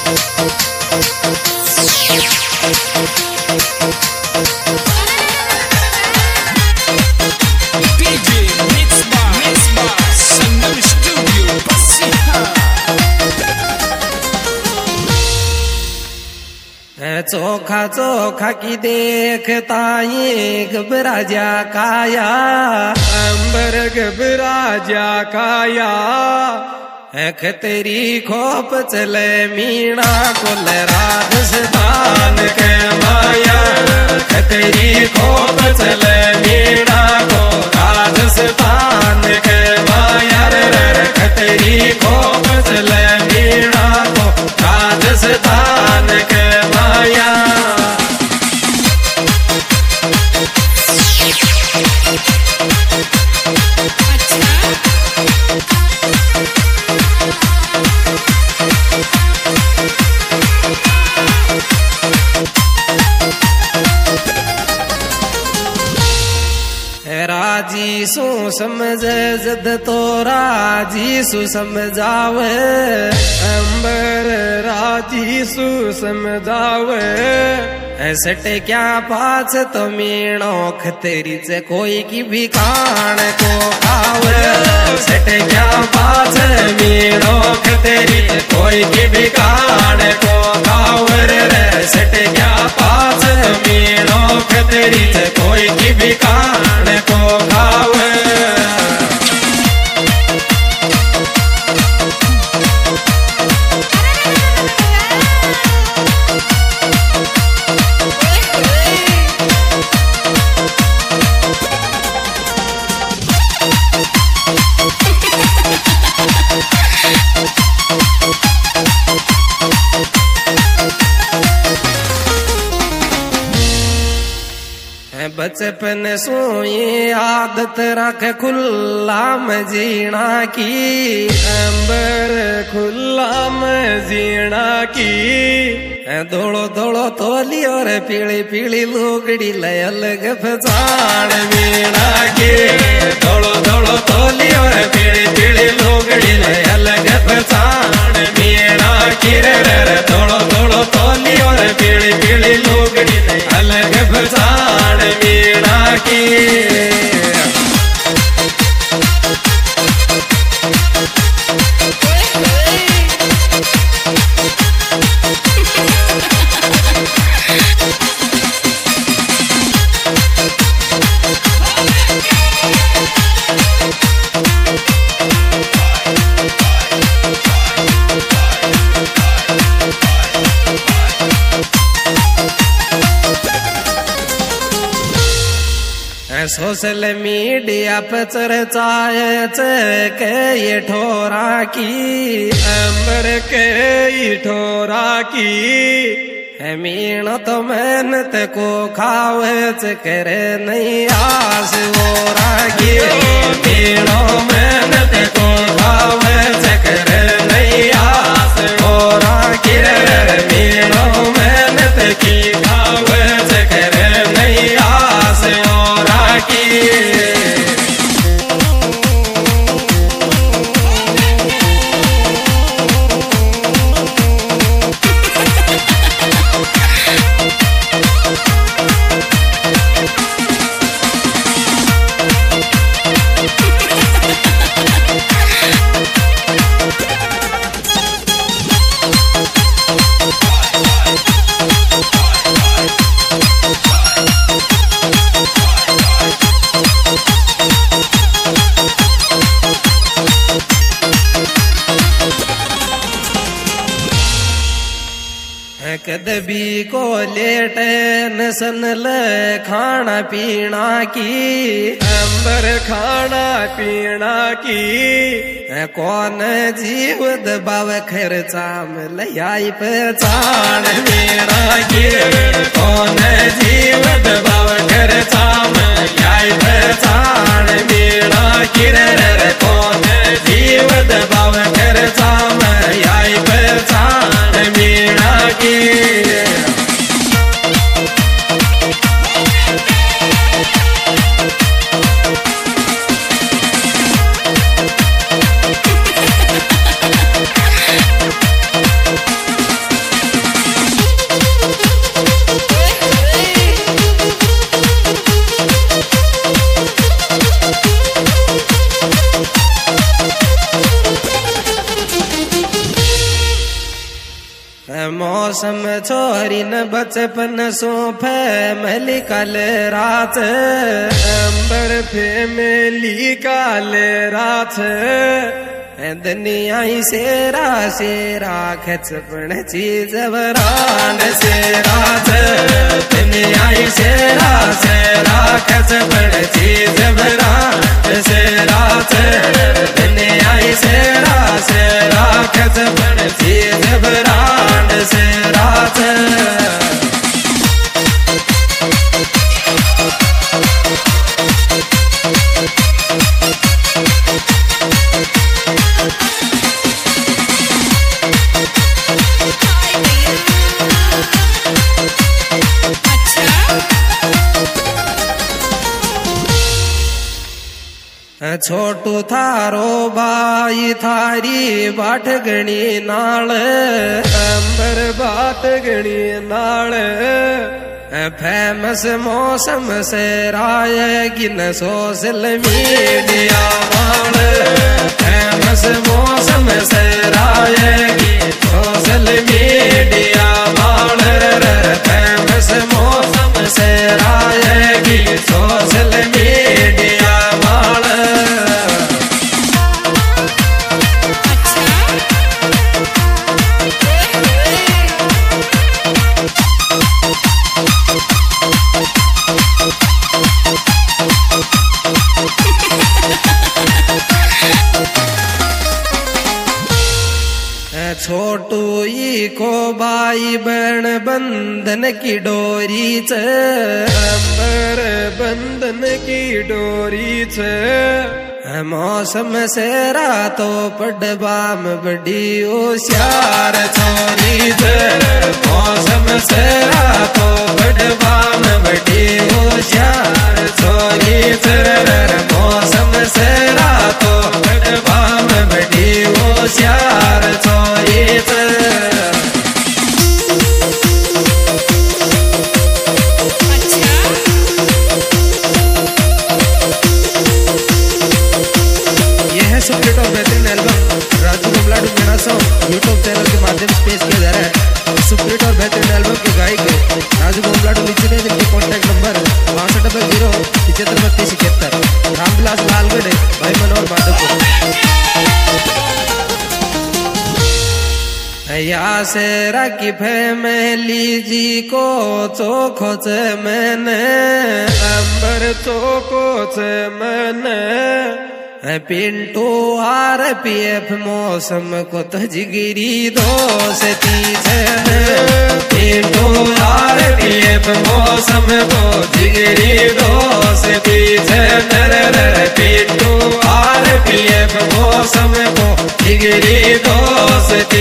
चोखा चोखा की देखता ये घबरा जा काया, अंबर घबरा जा काया। अख तेरी खोप चले मीणा कुल राजस्थान के माया, अख तेरी खोप चले मीणा को राजस्थान के माया, अख तेरी खोप चले मीणा को राजस्थान के माया। राजी सु समझ जद तो राजी सु समझावे, अंबर राजी सु समझावे। सट क्या पाछ तो मीणोख तेरी से कोई की भी खान को खावे, सट क्या पाछ मीणोख तेरी से कोई की भी खान को खावे, सट क्या पाछ मीणोख तेरी से कोई की भी खान को खावे। बचपन सोई आदत रख खुल्ला में जीना की, अंबर खुल्ला में जीना की। दौड़ो दौड़ो तोली और पीली पीली लुगड़ी लय अलग पहचान मीणा की, दौड़ो दौड़ो तोली और पीली पीली लुगड़ी लय अलग पहचान मीणा की, रे दौड़ो दौड़ो तोली और पीली पीली लुगड़ी लय अलग पहचान मीणा की। सोशल मीडिया पर चर्चाए के ये ठोरा की, अंबर के ये ठोरा की। मीण तो मेहनत को खावे करे नहीं आस वो रागी, मीणो मेहनत को खावे करे नहीं आस वो रागी, मीणो मेहनत की खावे करे नहीं आस वो रागी। कदबी को लेटन सन ले खाना पीना की, अंबर खाना पीना की। कौन जीव दबाव खर्चा में लयाई पहचान मेरा की, कौन जीव दबाव खर्चा में लयाई पहचान मेरा की, कौन जीव दबाव खर्चा में लयाई पहचान मेरा की। मौसम छोरी न बचपन सो फैमिली कल रात अंबर फैमिली काल रात दुनिया सेरा सेरा खचपण चीज वरान सेरा दुनिया सेरा सेरा खचपण चीज वरान सेरा दुनिया सेरा सेरा खचपण चीज वरान सेरा छोटू थारो बाई थारी बाट गणी नाल अंबर बात गणी नाल फेमस मौसम से रायगी न सोशल मीडिया वाल फेमस मौसम से रायगी सोशल मीडिया वाल फेमस मौसम से रायगी सोशल मीडिया वाल छोटू ई को बाई बण बंधन की डोरी च अंबर बंधन की डोरी छ मौसम से रातो पडबाम बड़ी होशियार छोरी च मौसम से रातो पडबाम बड़ी होशियार छोरी च मौसम से रातो पडबाम बड़ी होशियार छोरी च सुपरहिट और बेहतरीन एल्बम राजू गुमलाडू मेरा सॉन्ग यूट्यूब चैनल के माध्यम से पेश किया जा रहा है। सुपरहिट और बेहतरीन एल्बम के गायक राजू गुमलाडू नीचे ने जिनके कॉन्टैक्ट नंबर 6200 रामविलास लालगढ़ भाई मनोहर माधवपुर। या से राखी फैमिली जी को चोखो च मैंने अंबर चोको च मैंने पिंटू RPF मौसम को तो जिगरी दोस्ती पिंटू RPF मौसम को जिगरी दोस्ती पिंटू RPF मौसम को जिगरी दोस्ती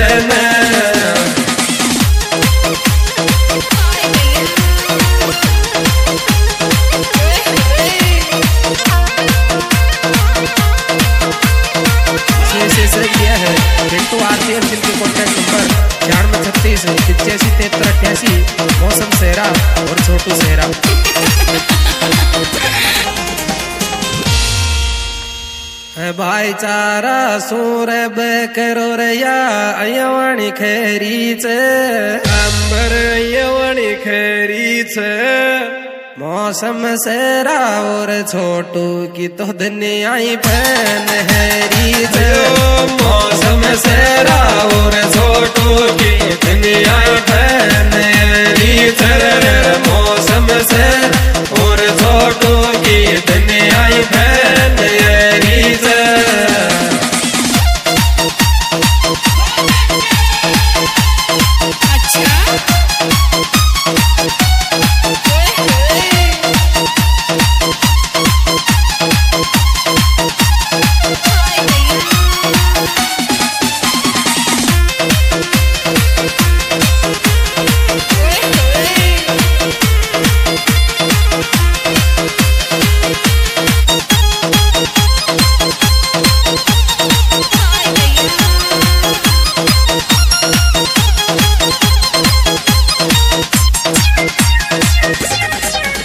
किया है पिंटू RPF जिनके कॉन्टैक्ट नंबर 9636 85 73 मौसम सेहरा और छोटू सेहरा। भाईचारा सूरब करो रया अयवाणी खैरी च अंबर अयवाणी खैरी छ मौसम सेरा और छोटू की तो दुनिया ही फैन हैरी च मौसम सेरा और छोटू